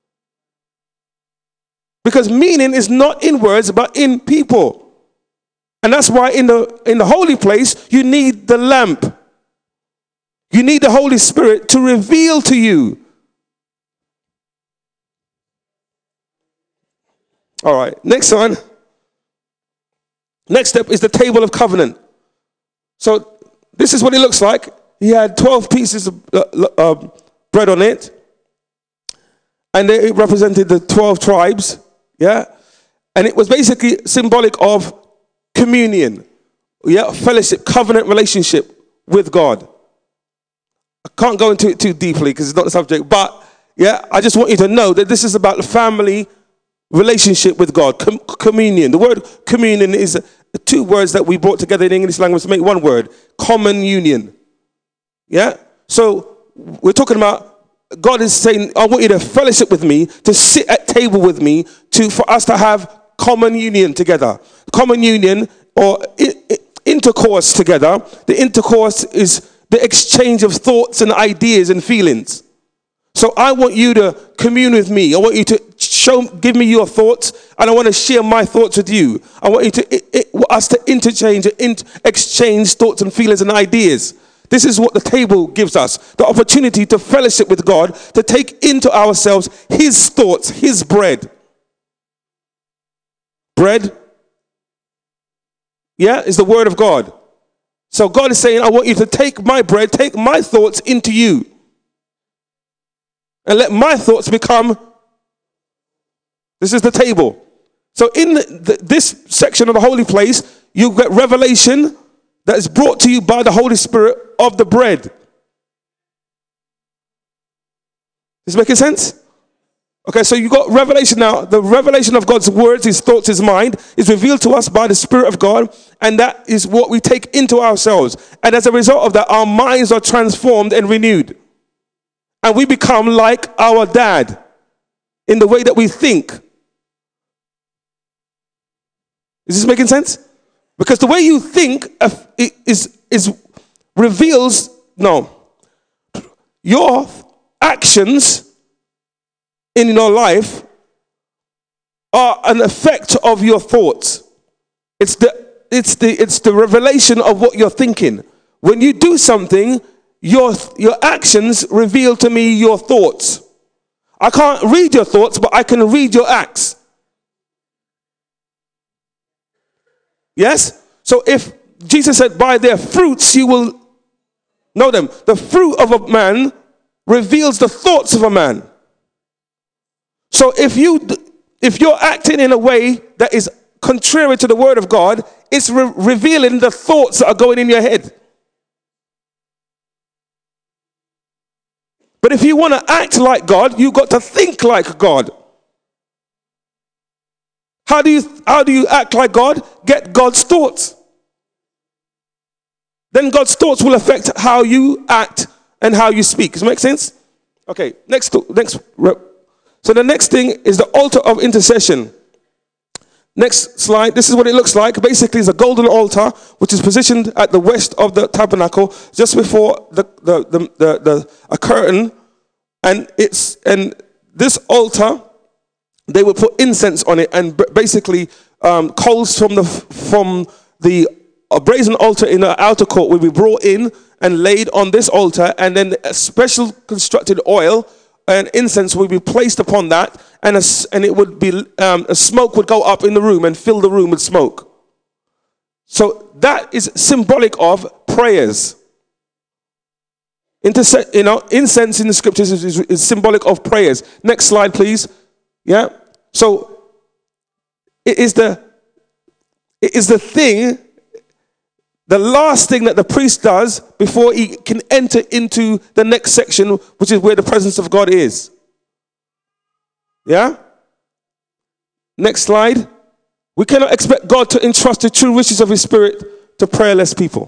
Because meaning is not in words, but in people. And that's why in the, in the holy place, you need the lamp. You need the Holy Spirit to reveal to you. All right, next one. Next step is the table of covenant. So this is what it looks like. He had twelve pieces of uh, uh, bread on it. And it represented the twelve tribes. Yeah. And it was basically symbolic of communion. Yeah. Fellowship, covenant relationship with God. I can't go into it too deeply because it's not the subject. But yeah, I just want you to know that this is about the family relationship with God. Com- communion. The word communion is two words that we brought together in English language to make one word. Common union. Yeah? So we're talking about God is saying, I want you to fellowship with me, to sit at table with me, to for us to have common union together. Common union or I- I- intercourse together. The intercourse is the exchange of thoughts and ideas and feelings. So I want you to commune with me. I want you to show, give me your thoughts, and I want to share my thoughts with you. I want you to, it, it, us to interchange, in, exchange thoughts and feelings and ideas. This is what the table gives us. The opportunity to fellowship with God, to take into ourselves his thoughts, his bread. Bread, yeah, is the word of God. So God is saying, I want you to take my bread, take my thoughts into you. And let my thoughts become, this is the table. So in the, the, this section of the holy place, you get revelation that is brought to you by the Holy Spirit of the bread. Is this making sense? Okay, so you got revelation now. The revelation of God's words, his thoughts, his mind is revealed to us by the Spirit of God, and that is what we take into ourselves. And as a result of that, our minds are transformed and renewed. And we become like our dad in the way that we think. Is this making sense? Because the way you think is, is reveals, no, your actions in your life are an effect of your thoughts. It's the, it's the, it's the revelation of what you're thinking. When you do something, your, your actions reveal to me your thoughts. I can't read your thoughts, but I can read your acts. Yes? So if Jesus said, by their fruits you will know them. The fruit of a man reveals the thoughts of a man. So if you if you're acting in a way that is contrary to the word of God, it's re- revealing the thoughts that are going in your head. But if you want to act like God, you've got to think like God. How do you how do you act like God? Get God's thoughts. Then God's thoughts will affect how you act and how you speak. Does it make sense? Okay, next next so the next thing is the altar of intercession. Next slide. This is what it looks like. Basically, it's a golden altar which is positioned at the west of the tabernacle, just before the the the, the, the a curtain, and it's and this altar, they would put incense on it, and basically um, coals from the from the a brazen altar in the outer court will be brought in and laid on this altar, and then a special constructed oil and incense will be placed upon that, and a, and it would be um, a smoke would go up in the room and fill the room with smoke. So that is symbolic of prayers. Interse- you know, incense in the scriptures is, is, is symbolic of prayers. Next slide, please. Yeah. So it is the it is the thing, the last thing that the priest does before he can enter into the next section, which is where the presence of God is. Yeah? Next slide. We cannot expect God to entrust the true riches of his spirit to prayerless people.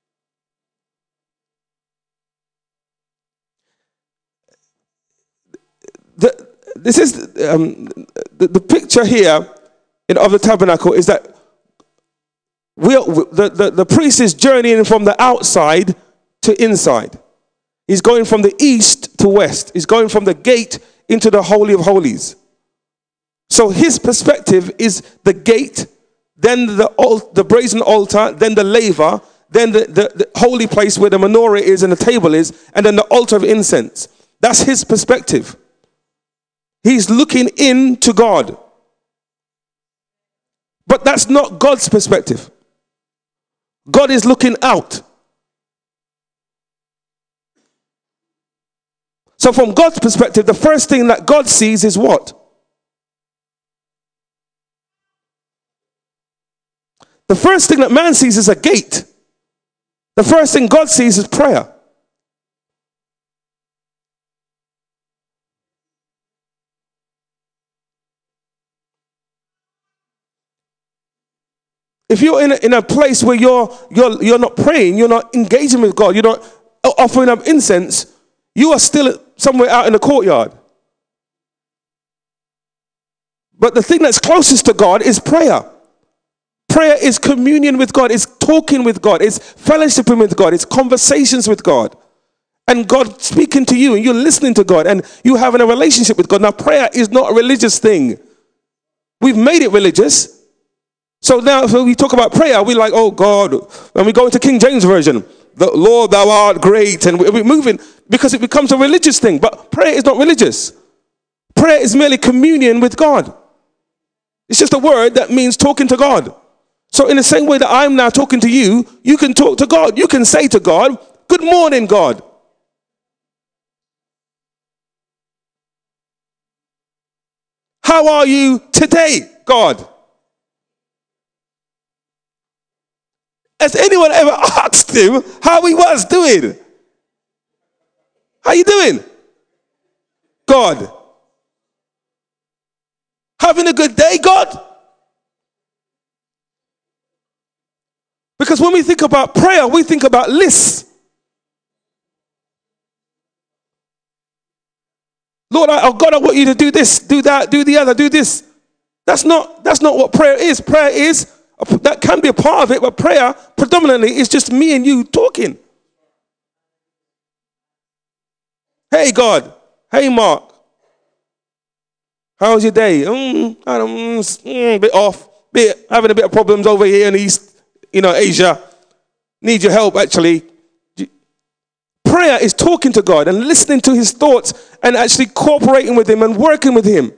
The, this is um, the, the picture here in, of the tabernacle is that we are, the, the, the priest is journeying from the outside to inside. He's going from the east to west. He's going from the gate into the Holy of Holies. So his perspective is the gate, then the, the brazen altar, then the laver, then the, the, the holy place where the menorah is and the table is, and then the altar of incense. That's his perspective. He's looking into God. But that's not God's perspective. God is looking out. So from God's perspective, the first thing that God sees is what? The first thing that man sees is a gate. The first thing God sees is prayer. If you're in a, in a place where you're, you're, you're not praying, you're not engaging with God, you're not offering up incense, you are still somewhere out in the courtyard. But the thing that's closest to God is prayer. Prayer is communion with God, it's talking with God, it's fellowshipping with God, it's conversations with God. And God speaking to you, and you're listening to God, and you having a relationship with God. Now, prayer is not a religious thing. We've made it religious. So now when we talk about prayer, we're like, oh God, when we go into King James Version, the Lord, thou art great, and we're moving because it becomes a religious thing. But prayer is not religious. Prayer is merely communion with God. It's just a word that means talking to God. So in the same way that I'm now talking to you, you can talk to God. You can say to God, good morning, God. How are you today, God? Has anyone ever asked him how he was doing? How you doing? God. having a good day, God? Because when we think about prayer, we think about lists. Lord, I, oh God, I want you to do this, do that, do the other, do this. That's not, that's not what prayer is. Prayer is, that can be a part of it, but prayer predominantly is just me and you talking. Hey, God. Hey, Mark. How was your day? Mm, I don't, mm, bit off. Bit, having a bit of problems over here in East, you know, Asia. Need your help, actually. Prayer is talking to God and listening to his thoughts and actually cooperating with him and working with him.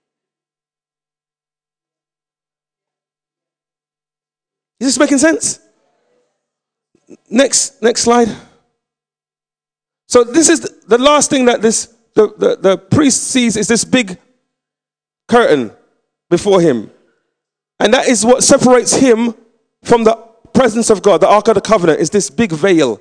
Is this making sense? Next, next slide. So this is the last thing that this the, the, the priest sees is this big curtain before him. And that is what separates him from the presence of God. The Ark of the Covenant is this big veil.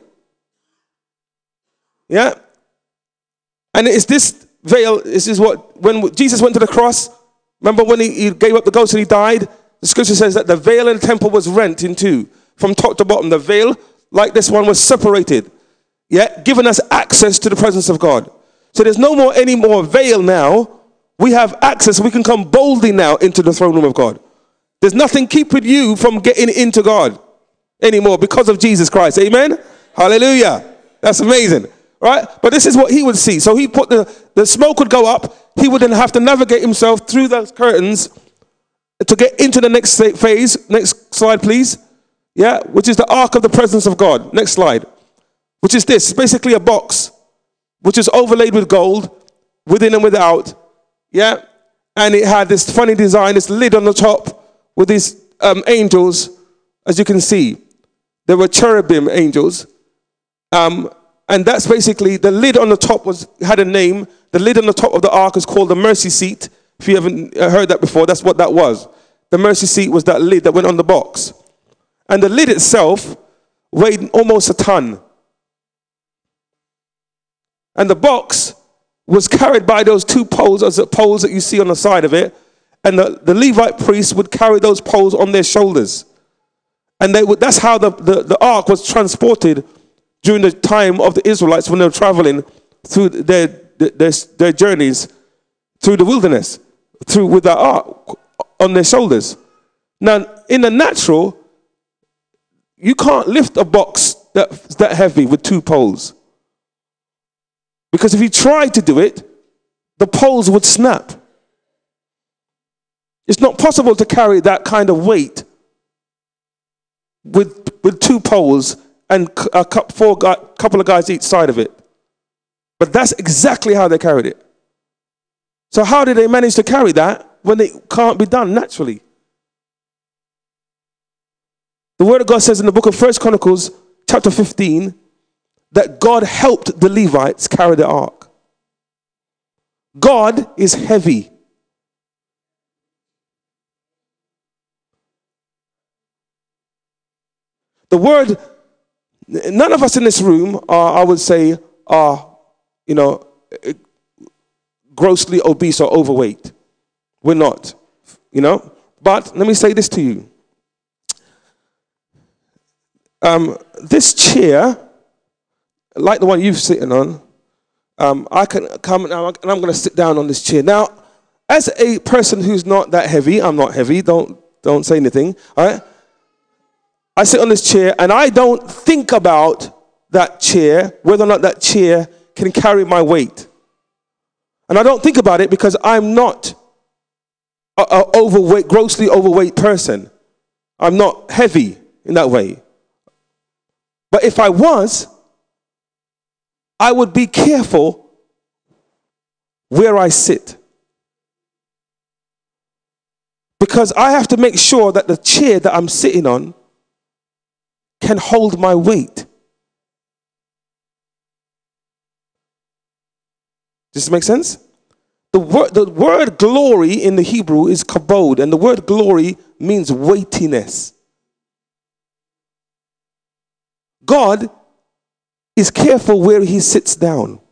Yeah? And it's this veil, this is what, when Jesus went to the cross, remember when he, he gave up the ghost and he died? The scripture says that the veil in the temple was rent in two, from top to bottom. The veil, like this one, was separated, yeah, giving us access to the presence of God. So there's no more any more veil now. We have access. We can come boldly now into the throne room of God. There's nothing keeping you from getting into God anymore because of Jesus Christ. Amen? Hallelujah. That's amazing. Right? But this is what he would see. So he put the, the smoke would go up. He would then have to navigate himself through those curtains to get into the next phase. Next slide, please. Yeah, which is the ark of the presence of God. Next slide. Which is this, basically a box, which is overlaid with gold, within and without. Yeah, and it had this funny design, this lid on the top with these um, angels, as you can see. There were cherubim angels. Um, and that's basically, the lid on the top was had a name. The lid on the top of the ark is called the mercy seat. If you haven't heard that before, that's what that was. The mercy seat was that lid that went on the box. And the lid itself weighed almost a ton. And the box was carried by those two poles, as the poles that you see on the side of it. And the, the Levite priests would carry those poles on their shoulders. And they would, that's how the, the, the ark was transported during the time of the Israelites when they were traveling through their, their, their journeys through the wilderness, through with the ark on their shoulders. Now, in the natural, you can't lift a box that's that heavy with two poles. Because if you tried to do it, the poles would snap. It's not possible to carry that kind of weight with, with two poles and a four guy, couple of guys each side of it. But that's exactly how they carried it. So how did they manage to carry that when it can't be done naturally? The Word of God says in the book of First Chronicles, chapter fifteen, that God helped the Levites carry the ark. God is heavy. The word, none of us in this room are, I would say, are, you know, grossly obese or overweight. We're not, you know. But let me say this to you. Um, this chair, like the one you're sitting on, um, I can come now and I'm going to sit down on this chair. Now, as a person who's not that heavy, I'm not heavy, don't don't say anything, all right? I sit on this chair and I don't think about that chair, whether or not that chair can carry my weight. And I don't think about it because I'm not a, a overweight, grossly overweight person. I'm not heavy in that way. But if I was, I would be careful where I sit. Because I have to make sure that the chair that I'm sitting on can hold my weight. Does this make sense? The word, the word glory in the Hebrew is kabod, and the word glory means weightiness. God is careful where he sits down.